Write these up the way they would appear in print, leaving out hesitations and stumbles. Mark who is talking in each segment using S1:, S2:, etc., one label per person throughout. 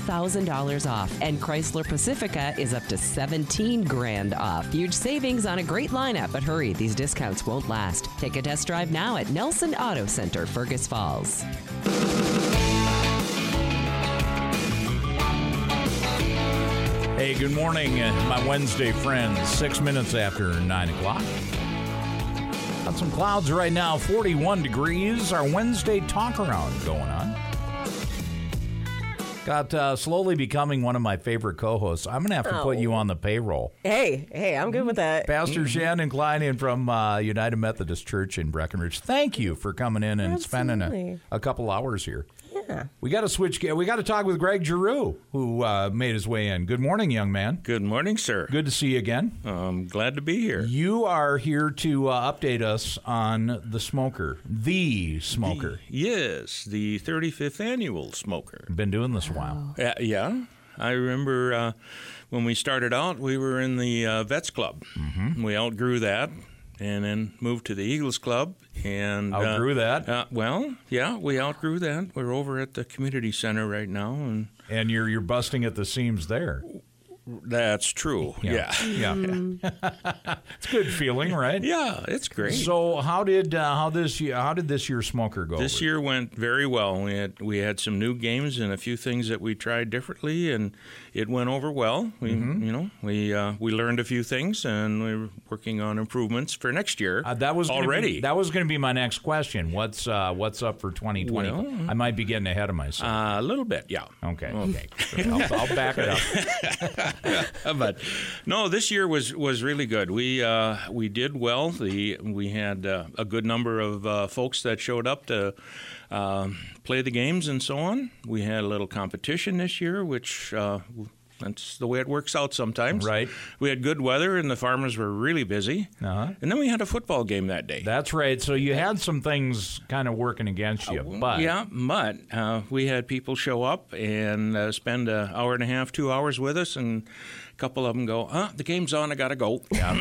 S1: $2,000 off, and Chrysler Pacifica is up to $17,000 off. Huge savings on a great lineup, but hurry, these discounts won't last. Take a test drive now at Nelson Auto Center, Fergus Falls.
S2: Hey, good morning, my Wednesday friends. 6 minutes after 9 o'clock. Got some clouds right now, 41 degrees. Our Wednesday talk around going on. Got slowly becoming one of my favorite co-hosts. I'm going to have to put you on the payroll.
S3: Hey, I'm good with that.
S2: Pastor Shannon Klein from United Methodist Church in Breckenridge. Thank you for coming in and spending a couple hours here.
S3: Yeah.
S2: We got to switch. We got to talk with Greg Giroux, who made his way in. Good morning, young man.
S4: Good morning, sir.
S2: Good to see you again.
S4: I'm glad to be here.
S2: You are here to update us on the Smoker.
S4: Yes, the 35th annual Smoker.
S2: Been doing this a while.
S4: Yeah. I remember when we started out, we were in the Vets Club. Mm-hmm. We outgrew that. And then moved to the Eagles Club. And
S2: outgrew that?
S4: We outgrew that. We're over at the community center right now.
S2: And you're busting at the seams there.
S4: That's true. Yeah.
S2: It's a good feeling, right?
S4: Yeah, it's great.
S2: So how did this year's Smoker go?
S4: This year went very well. We had some new games and a few things that we tried differently, and it went over well. We learned a few things, and we're working on improvements for next year.
S2: That was
S4: already.
S2: That was going to be my next question. What's up for 2020?
S4: Well,
S2: I might be getting ahead of myself.
S4: A little bit, yeah.
S2: Okay. I'll back it up.
S4: But no, this year was really good. We did well. We had a good number of folks that showed up to play the games and so on. We had a little competition this year, which that's the way it works out sometimes.
S2: Right.
S4: We had good weather, and the farmers were really busy.
S2: Uh-huh.
S4: And then we had a football game that day.
S2: That's right. So you had some things kind of working against you. But
S4: we had people show up and spend an hour and a half, 2 hours with us, and a couple of them go, the game's on, I got to go. Yeah.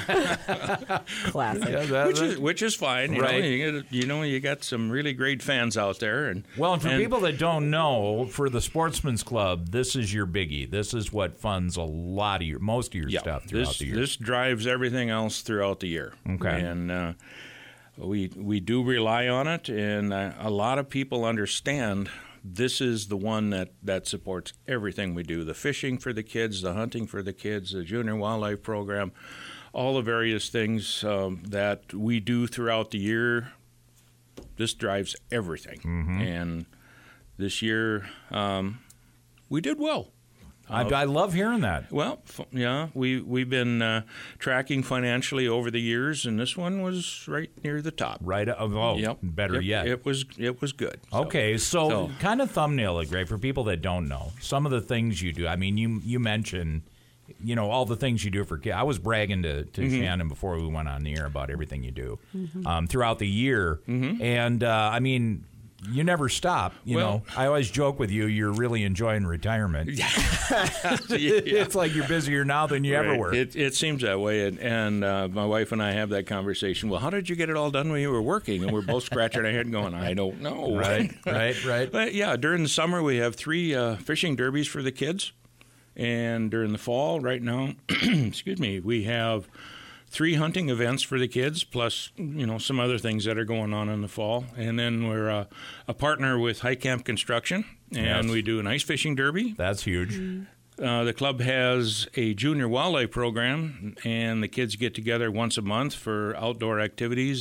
S3: Classic.
S4: Which is fine.
S2: Right.
S4: You got some really great fans out there. And
S2: for people that don't know, for the Sportsman's Club, this is your biggie. This is what funds most of your stuff throughout the year.
S4: This drives everything else throughout the year.
S2: Okay.
S4: And we do rely on it, and a lot of people understand this is the one that supports everything we do. The fishing for the kids, the hunting for the kids, the junior wildlife program, all the various things that we do throughout the year. This drives everything. Mm-hmm. And this year we did well.
S2: I love hearing that.
S4: Well, we've been tracking financially over the years, and this one was right near the top.
S2: Better yet.
S4: It was good.
S2: Okay, so kind of thumbnail it, Greg, for people that don't know. Some of the things you do. I mean, you mentioned, all the things you do for kids. I was bragging to Shannon before we went on the air about everything you do throughout the year. Mm-hmm. And, you never stop. I always joke with you, you're really enjoying retirement. It's like you're busier now than you ever were.
S4: It seems that way. And my wife and I have that conversation. Well, how did you get it all done when you were working? And we're both scratching our head going, I don't know.
S2: Right.
S4: But during the summer, we have 3 fishing derbies for the kids. And during the fall, right now, we have 3 hunting events for the kids, plus some other things that are going on in the fall. And then we're a partner with High Camp Construction, and we do an ice fishing derby.
S2: That's huge.
S4: The club has a junior wildlife program, and the kids get together once a month for outdoor activities.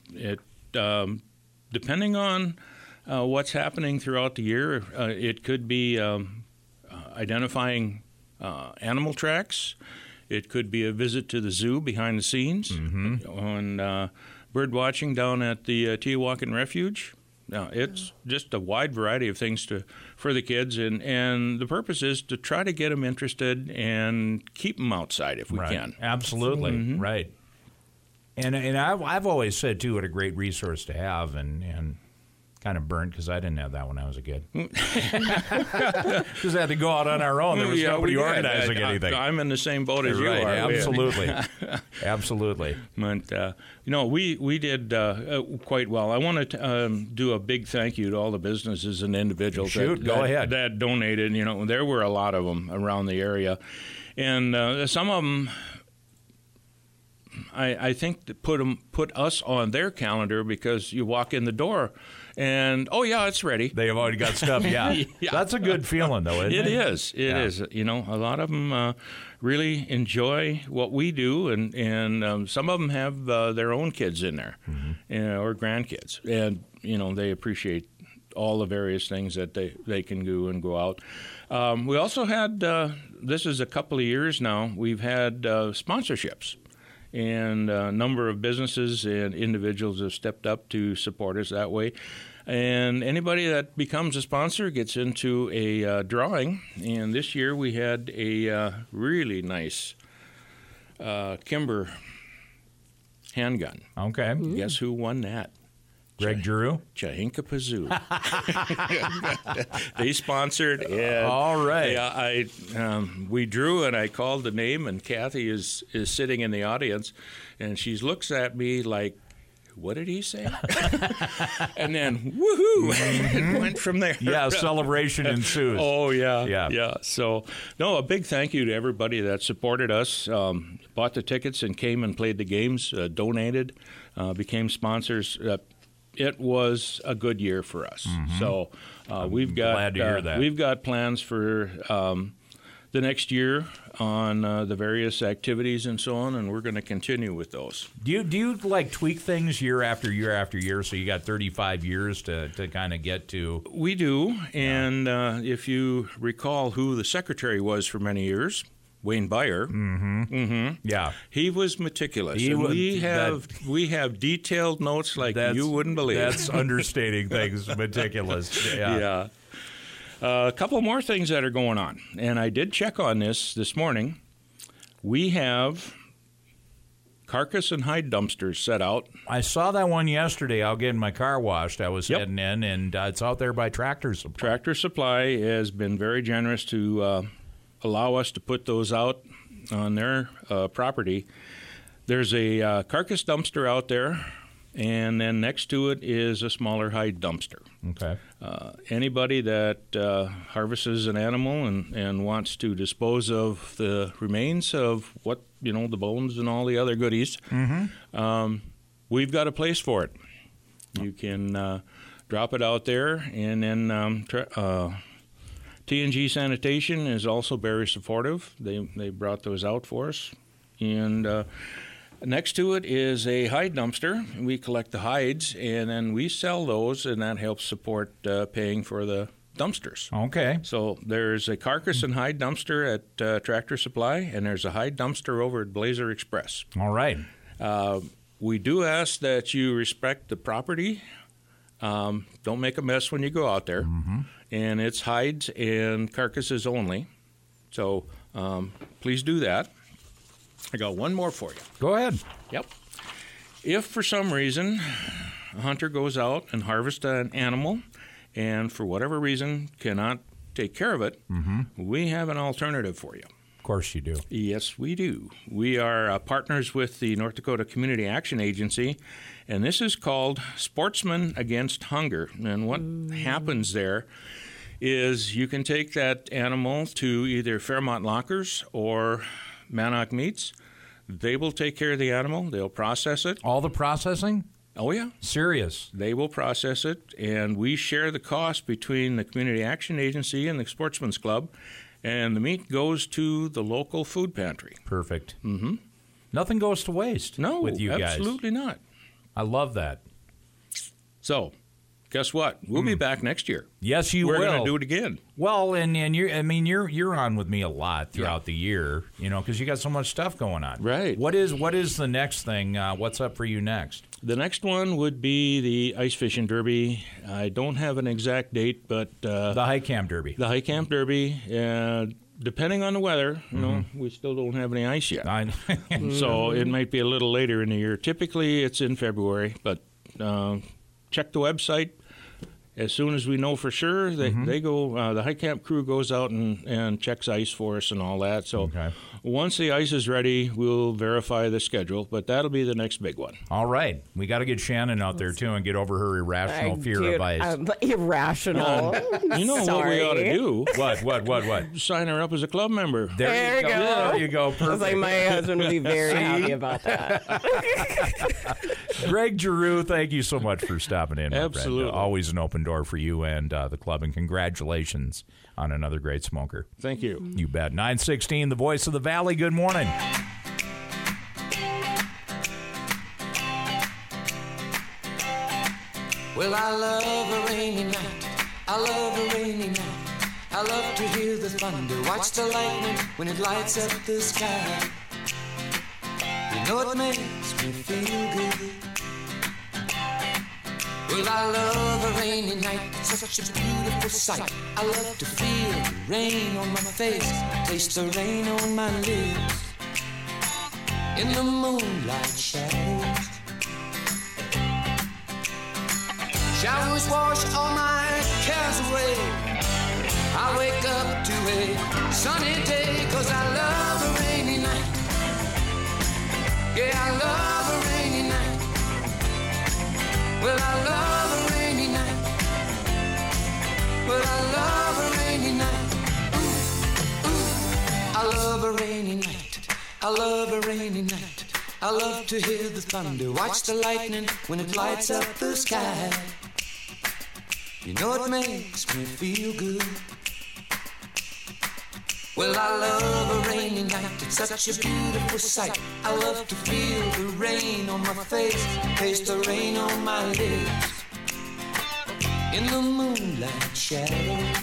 S4: Depending on what's happening throughout the year, it could be identifying animal tracks. It could be a visit to the zoo behind the scenes, on bird watching down at the Teowakan Refuge. Now, it's just a wide variety of things for the kids, and the purpose is to try to get them interested and keep them outside if we can.
S2: Absolutely, right. And I've always said, too, what a great resource to have, and Kind of burnt because I didn't have that when I was a kid. Just had to go out on our own. There was nobody organizing anything.
S4: I'm in the same boat as you
S2: right,
S4: are.
S2: Absolutely. Absolutely.
S4: But, we did quite well. I want to do a big thank you to all the businesses and individuals
S2: go ahead.
S4: that donated. There were a lot of them around the area. And some of them, I think, that put us on their calendar because you walk in the door and, oh, yeah, it's ready.
S2: They have already got stuff, yeah. That's a good feeling, though, isn't it?
S4: It is. A lot of them really enjoy what we do, and some of them have their own kids in there or grandkids. And, they appreciate all the various things that they can do and go out. We also had, this is a couple of years now, we've had sponsorships. And a number of businesses and individuals have stepped up to support us that way. And anybody that becomes a sponsor gets into a drawing. And this year we had a really nice Kimber handgun.
S2: Okay.
S4: Guess who won that?
S2: Greg Giroux?
S4: Chahinka Pazoo. They sponsored. And
S2: all right.
S4: We drew, and I called the name, and Kathy is sitting in the audience, and she looks at me like, what did he say? And then, woohoo! It went from there.
S2: Yeah, celebration ensues.
S4: Oh, yeah. So, a big thank you to everybody that supported us, bought the tickets and came and played the games, donated, became sponsors. It was a good year for us. So we've got
S2: glad to hear that.
S4: We've got plans for the next year on the various activities and so on, and we're going to continue with those.
S2: Do you like tweak things year after year after year? So you got 35 years to kind of get to.
S4: We do, and if you recall who the secretary was for many years. Wayne Byer.
S2: Yeah.
S4: He was meticulous. We have detailed notes like you wouldn't believe.
S2: That's understating things, meticulous.
S4: Yeah. A couple more things that are going on. And I did check on this morning. We have carcass and hide dumpsters set out.
S2: I saw that one yesterday. I'll get my car washed. I was heading in, and it's out there by Tractor Supply.
S4: Tractor Supply has been very generous to allow us to put those out on their property. There's a carcass dumpster out there, and then next to it is a smaller hide dumpster.
S2: Okay.
S4: Anybody that harvests an animal and wants to dispose of the remains of what, the bones and all the other goodies, we've got a place for it. You can drop it out there, and then T&G Sanitation is also very supportive. They brought those out for us. And next to it is a hide dumpster. We collect the hides, and then we sell those, and that helps support paying for the dumpsters.
S2: Okay.
S4: So there's a carcass and hide dumpster at Tractor Supply, and there's a hide dumpster over at Blazer Express.
S2: All right.
S4: We do ask that you respect the property. Don't make a mess when you go out there. And it's hides and carcasses only. So please do that. I got one more for you.
S2: Go ahead.
S4: Yep. If for some reason a hunter goes out and harvests an animal and for whatever reason cannot take care of it, we have an alternative for you.
S2: Of course you do.
S4: Yes, we do. We are partners with the North Dakota Community Action Agency, and this is called Sportsmen Against Hunger. And what happens there is you can take that animal to either Fairmont Lockers or Mannock Meats. They will take care of the animal. They'll process it.
S2: All the processing?
S4: Oh, yeah.
S2: Serious?
S4: They will process it, and we share the cost between the Community Action Agency and the Sportsman's Club, and the meat goes to the local food pantry.
S2: Perfect. Nothing goes to waste with you guys.
S4: No, absolutely not.
S2: I love that.
S4: So, guess what? We'll be back next year.
S2: Yes, you
S4: We're
S2: will.
S4: We're going to do it again.
S2: Well, and you're on with me a lot throughout the year, because you got so much stuff going on.
S4: Right.
S2: What is the next thing? What's up for you next?
S4: The next one would be the Ice Fishing Derby. I don't have an exact date, but
S2: the High Camp Derby.
S4: The High Camp Derby. Depending on the weather, we still don't have any ice yet. So it might be a little later in the year. Typically, it's in February, but check the website. as soon as we know for sure, they go. The high camp crew goes out and checks ice for us and all that. So once the ice is ready, we'll verify the schedule. But that'll be the next big one.
S2: All right, we got to get Shannon out there too and get over her irrational fear of ice.
S3: Irrational.
S4: You know what we ought to do?
S2: What?
S4: Sign her up as a club member.
S3: There you go.
S2: There you go. Perfect.
S3: I was like, my husband would be very happy about that.
S2: Greg Giroux, thank you so much for stopping in.
S4: Absolutely.
S2: Always an open door for you and the club, and congratulations on another great smoker.
S4: Thank you.
S2: You bet. 916, the voice of the Valley. Good morning.
S5: Well, I love a rainy night. I love a rainy night. I love to hear the thunder, watch the lightning when it lights up the sky. You know it makes me feel good. Well, I love a rainy night, it's such a beautiful sight. I love to feel the rain on my face, taste the rain on my lips. In the moonlight shadows, showers wash all my cares away. I wake up to a sunny day, 'cause I love a rainy night. Yeah, I love a rainy night. Well, I love a rainy night. Well, I love a rainy night. Ooh, ooh. I love a rainy night. I love a rainy night. I love to hear the thunder, watch the lightning when it lights up the sky. You know it makes me feel good. Well, I love a rainy night, it's such a beautiful sight. I love to feel the rain on my face, taste the rain on my lips. In the moonlight shadows,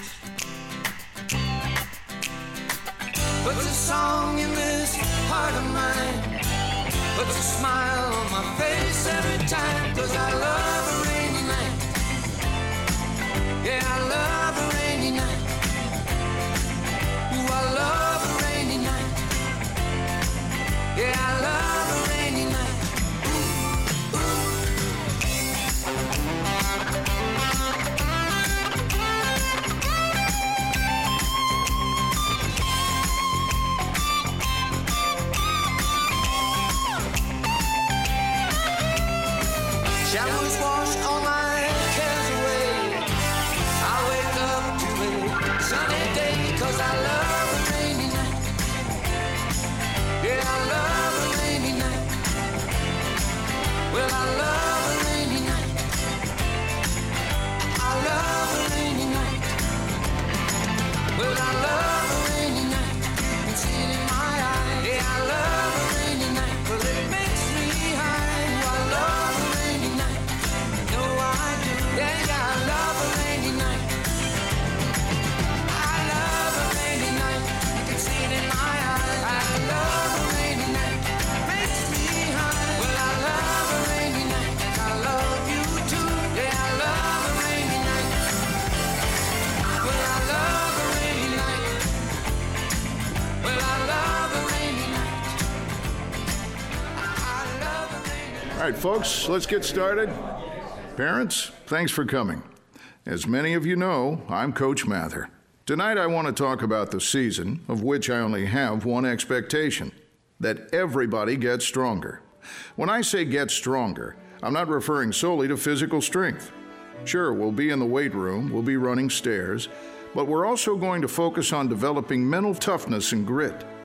S5: puts a song in this heart of mine, puts a smile on my face every time, 'cause I love a rainy night. Yeah, I love a rainy night. Ooh, I love a rainy night. Yeah, I love a rainy night. Ooh, ooh. Showers wash all my cares away. I wake up to a sunny day, 'cause I love a rainy night. Yeah, I love a rainy night. Well, I love a rainy night. I love a rainy night. Well, I love a rainy night. You can see it in my eyes. Yeah, I love a rainy night. Well, it makes me high. I love a rainy night. No, I do. Yeah, I love a rainy night. I love a rainy night. You can see it in my eyes. I love a rainy night. Makes me high. Well, I love a rainy night. I love you too. Yeah, I love a rainy night. Well, I love a rainy night. Well, I love a rainy night. I love a rainy night.
S6: All right, folks, let's get started. Parents, thanks for coming. As many of you know, I'm Coach Mather. Tonight I want to talk about the season, of which I only have one expectation: that everybody gets stronger. When I say get stronger, I'm not referring solely to physical strength. Sure, we'll be in the weight room, we'll be running stairs, but we're also going to focus on developing mental toughness and grit.